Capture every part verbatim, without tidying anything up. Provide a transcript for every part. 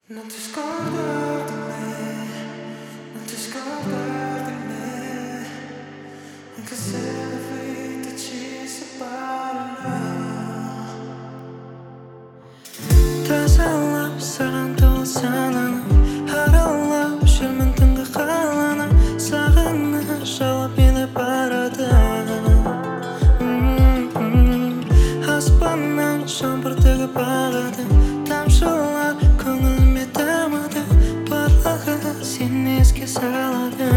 Non ti scordar di me, non ti scordar di me, anche se la vita ci separerà. Тазалап саған толы сананы, аралап жүрмін түнгі қаланы, сағыныш жауап мені барады. Аспаннан жаңбыр төгіп ағады, тамшылар көңіліме тамады, барлығы сені еске салады.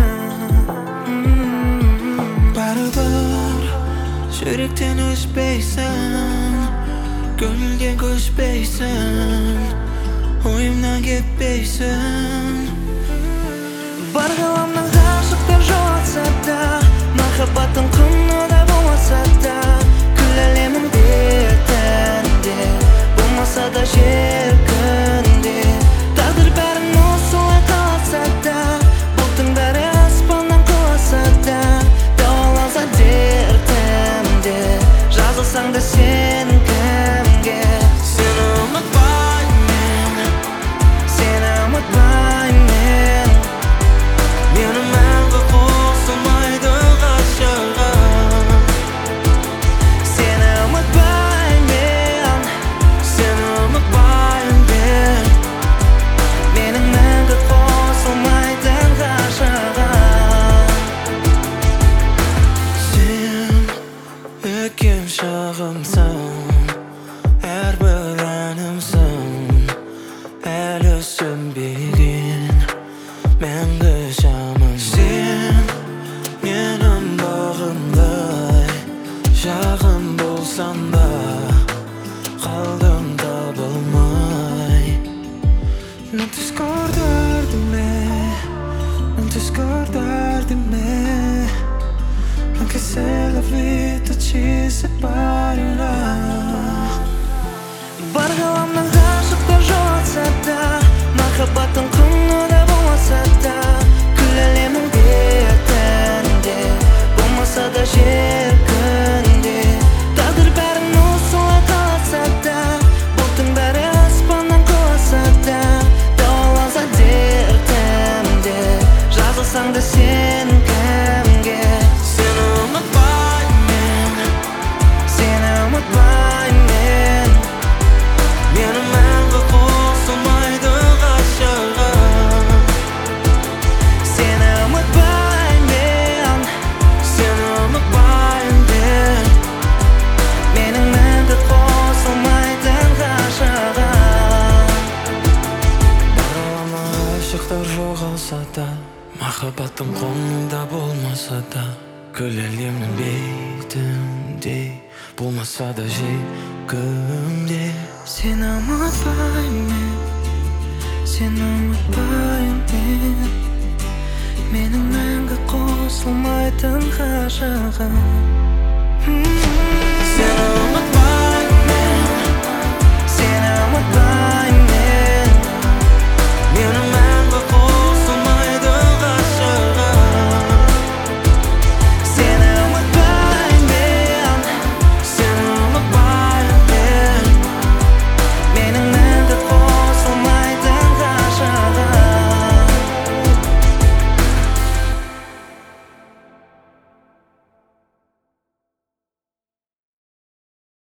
Бәрібір жүректен өшпейсің, көңілден көшпейсің, ойымнан кетпейсің. Бар ғаламның ғашықтар жолатса да, махаббаттың құны да болмаса да, күл әлемің бетінде, болмаса да жер күнде. Тағдыр бәрін осылай қаласа да, бұлттың бәрі аспаннан құласа да, дауаланса дертімде, жазылсаң да сен кімге? Сені ұмытпаймын, сені ұмытпаймын, мені мәңгі қосылмайды ғашығым. Сені ұмытпаймын, сені ұмытпаймын, менің мәңгі қосылмайтын ғашығым. Сен өкем шағымсың, әрбір әнімсің, әлі сөнбеген мәңгі шамым. Сен менің бағымдай, жағым болсам да, қалдым табылмай. Non ti scordar di me, non ti scordar di me, anche se la vita ci separerà. Бар ғаламның ғашықтар жолатса да, махаббаттың құны да болмаса да, күл әлемің бетінде, болмаса да жер күнде. Тағдыр бәрін осылай қаласа да, бұлттың бәрі аспаннан құласа да, дауаланса дертімде, жазылсаң да сен кімге? Сені ұмытпаймын, сені ұмытпаймын, мені мәңгі қосылмайды ғашығым. Сені ұмытпаймын, сені ұмытпаймын, менің мәңгі қосылмайтын ғашығым. Баралама ғашықтар жоғалса да, махаббаттың қолында болмаса да, күл әлемнің бетінде, болмаса да жер күнде. Сені ұмытпаймын, сені ұмытпаймын, менің мәңгі қосылмайтын ғашығым.